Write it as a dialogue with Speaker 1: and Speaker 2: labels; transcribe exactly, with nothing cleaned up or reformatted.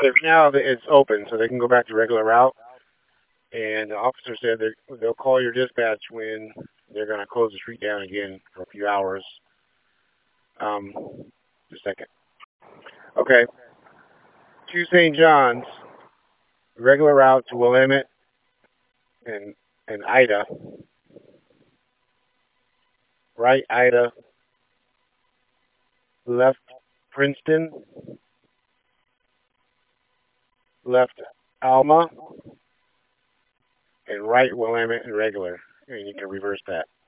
Speaker 1: if now that it's open, so they can go back to regular route. And the officer said that they'll call your dispatch when they're going to close the street down again for a few hours. Um, just a second. Okay, to Saint John's, regular route to Willamette and and Ida, right Ida, left Princeton, left Alma, and right Willamette and regular. And you can reverse that.